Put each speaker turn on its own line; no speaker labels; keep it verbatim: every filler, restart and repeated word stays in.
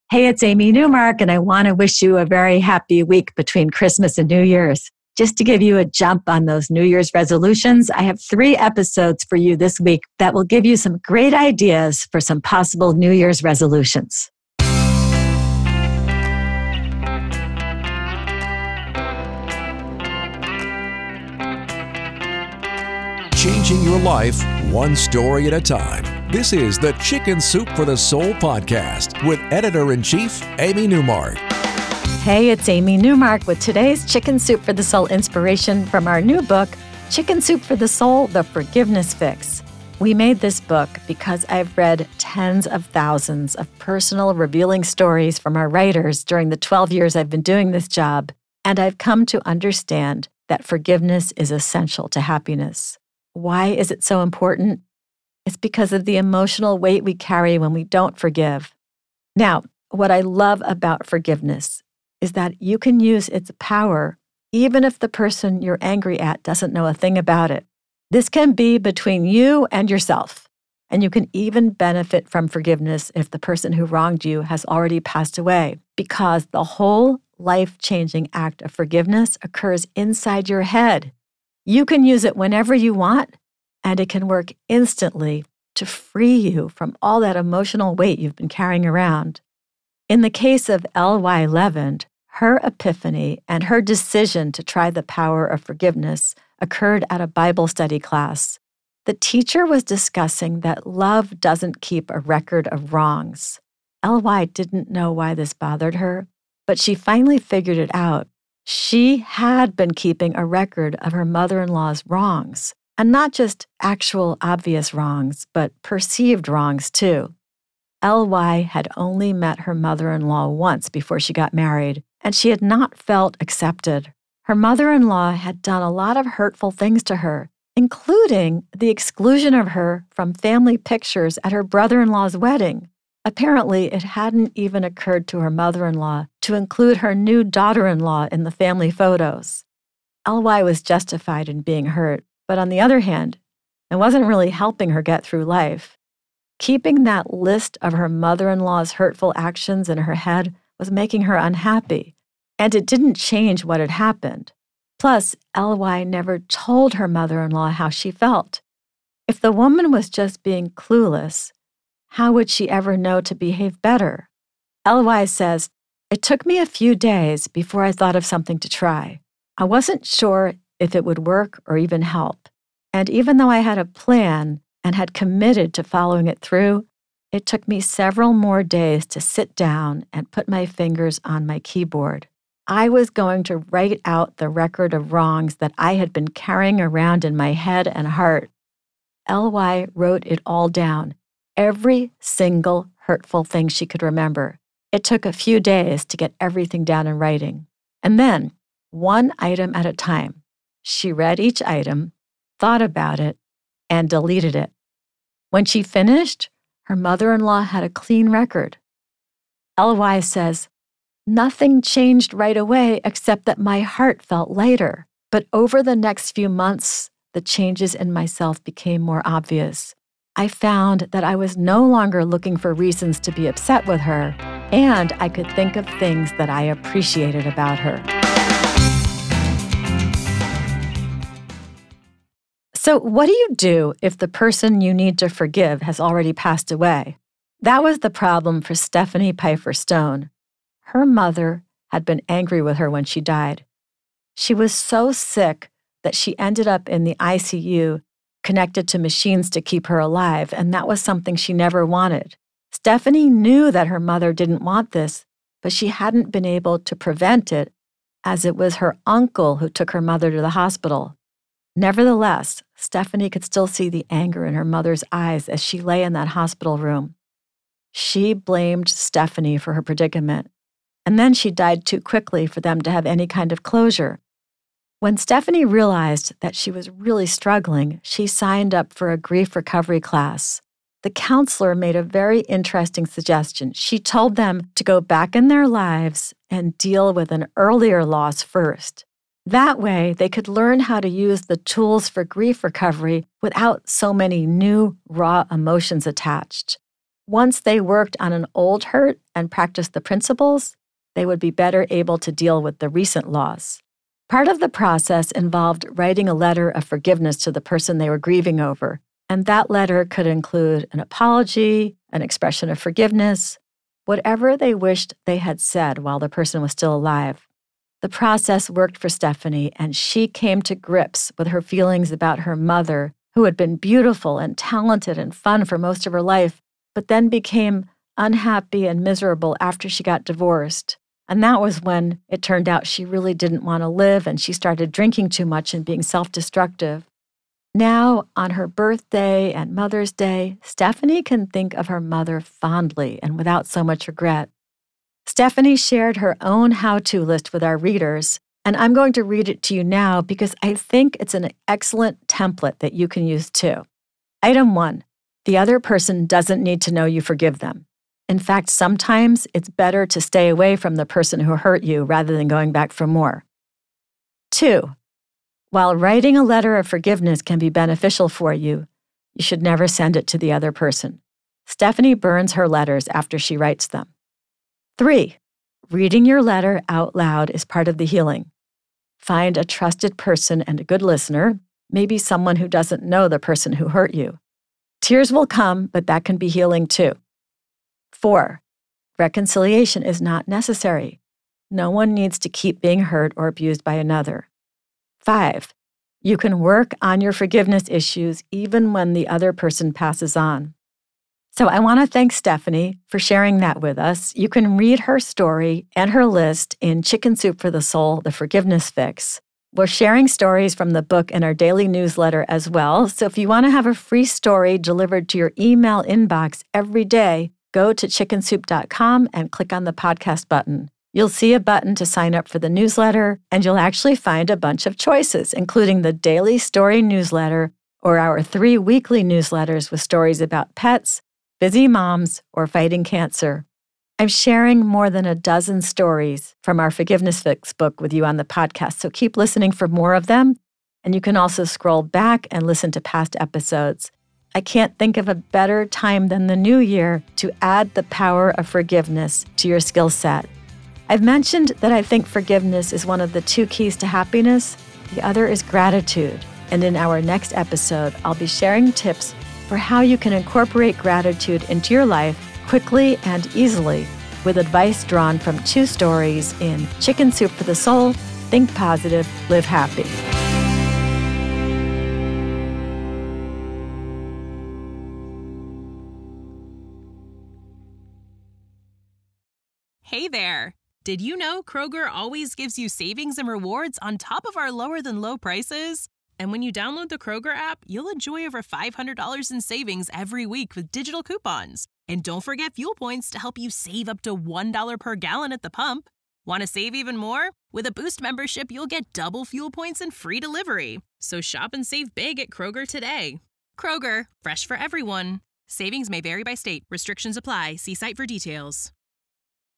Hey, it's Amy Newmark, and I want to wish you a very happy week between Christmas and New Year's. Just to give you a jump on those New Year's resolutions, I have three episodes for you this week that will give you some great ideas for some possible New Year's resolutions.
Changing your life one story at a time. This is the Chicken Soup for the Soul podcast with Editor-in-Chief Amy Newmark.
Hey, it's Amy Newmark with today's Chicken Soup for the Soul inspiration from our new book, Chicken Soup for the Soul, The Forgiveness Fix. We made this book because I've read tens of thousands of personal revealing stories from our writers during the twelve years I've been doing this job, and I've come to understand that forgiveness is essential to happiness. Why is it so important? It's because of the emotional weight we carry when we don't forgive. Now, what I love about forgiveness is that you can use its power even if the person you're angry at doesn't know a thing about it. This can be between you and yourself, and you can even benefit from forgiveness if the person who wronged you has already passed away, because the whole life-changing act of forgiveness occurs inside your head. You can use it whenever you want, and it can work instantly to free you from all that emotional weight you've been carrying around. In the case of L Y Levend, her epiphany and her decision to try the power of forgiveness occurred at a Bible study class. The teacher was discussing that love doesn't keep a record of wrongs. L Y didn't know why this bothered her, but she finally figured it out. She had been keeping a record of her mother-in-law's wrongs, and not just actual obvious wrongs, but perceived wrongs too. L Y had only met her mother-in-law once before she got married, and she had not felt accepted. Her mother-in-law had done a lot of hurtful things to her, including the exclusion of her from family pictures at her brother-in-law's wedding. Apparently, it hadn't even occurred to her mother-in-law to include her new daughter-in-law in the family photos. L Y was justified in being hurt, but on the other hand, it wasn't really helping her get through life. Keeping that list of her mother-in-law's hurtful actions in her head was making her unhappy, and it didn't change what had happened. Plus, L Y never told her mother-in-law how she felt. If the woman was just being clueless, how would she ever know to behave better? L Y says, "It took me a few days before I thought of something to try. I wasn't sure if it would work or even help. And even though I had a plan and had committed to following it through, it took me several more days to sit down and put my fingers on my keyboard. I was going to write out the record of wrongs that I had been carrying around in my head and heart." L Y wrote it all down, every single hurtful thing she could remember. It took a few days to get everything down in writing. And then, one item at a time, she read each item, thought about it, and deleted it. When she finished, her mother-in-law had a clean record. L Y says, "Nothing changed right away except that my heart felt lighter. But over the next few months, the changes in myself became more obvious. I found that I was no longer looking for reasons to be upset with her, and I could think of things that I appreciated about her." So what do you do if the person you need to forgive has already passed away? That was the problem for Stephanie Pifer Stone. Her mother had been angry with her when she died. She was so sick that she ended up in the I C U, connected to machines to keep her alive, and that was something she never wanted. Stephanie knew that her mother didn't want this, but she hadn't been able to prevent it, as it was her uncle who took her mother to the hospital. Nevertheless, Stephanie could still see the anger in her mother's eyes as she lay in that hospital room. She blamed Stephanie for her predicament, and then she died too quickly for them to have any kind of closure. When Stephanie realized that she was really struggling, she signed up for a grief recovery class. The counselor made a very interesting suggestion. She told them to go back in their lives and deal with an earlier loss first. That way, they could learn how to use the tools for grief recovery without so many new, raw emotions attached. Once they worked on an old hurt and practiced the principles, they would be better able to deal with the recent loss. Part of the process involved writing a letter of forgiveness to the person they were grieving over, and that letter could include an apology, an expression of forgiveness, whatever they wished they had said while the person was still alive. The process worked for Stephanie, and she came to grips with her feelings about her mother, who had been beautiful and talented and fun for most of her life, but then became unhappy and miserable after she got divorced. And that was when it turned out she really didn't want to live, and she started drinking too much and being self-destructive. Now, on her birthday and Mother's Day, Stephanie can think of her mother fondly and without so much regret. Stephanie shared her own how-to list with our readers, and I'm going to read it to you now because I think it's an excellent template that you can use too. Item one, the other person doesn't need to know you forgive them. In fact, sometimes it's better to stay away from the person who hurt you rather than going back for more. Two, while writing a letter of forgiveness can be beneficial for you, you should never send it to the other person. Stephanie burns her letters after she writes them. Three, reading your letter out loud is part of the healing. Find a trusted person and a good listener, maybe someone who doesn't know the person who hurt you. Tears will come, but that can be healing too. Four, reconciliation is not necessary. No one needs to keep being hurt or abused by another. Five, you can work on your forgiveness issues even when the other person passes on. So I want to thank Stephanie for sharing that with us. You can read her story and her list in Chicken Soup for the Soul, The Forgiveness Fix. We're sharing stories from the book in our daily newsletter as well. So if you want to have a free story delivered to your email inbox every day, go to chicken soup dot com and click on the podcast button. You'll see a button to sign up for the newsletter, and you'll actually find a bunch of choices, including the daily story newsletter or our three weekly newsletters with stories about pets, busy moms, or fighting cancer. I'm sharing more than a dozen stories from our Forgiveness Fix book with you on the podcast, so keep listening for more of them, and you can also scroll back and listen to past episodes. I can't think of a better time than the new year to add the power of forgiveness to your skill set. I've mentioned that I think forgiveness is one of the two keys to happiness. The other is gratitude. And in our next episode, I'll be sharing tips for how you can incorporate gratitude into your life quickly and easily with advice drawn from two stories in Chicken Soup for the Soul, Think Positive, Live Happy.
Hey there! Did you know Kroger always gives you savings and rewards on top of our lower-than-low prices? And when you download the Kroger app, you'll enjoy over five hundred dollars in savings every week with digital coupons. And don't forget fuel points to help you save up to one dollar per gallon at the pump. Want to save even more? With a Boost membership, you'll get double fuel points and free delivery. So shop and save big at Kroger today. Kroger, fresh for everyone. Savings may vary by state. Restrictions apply. See site for details.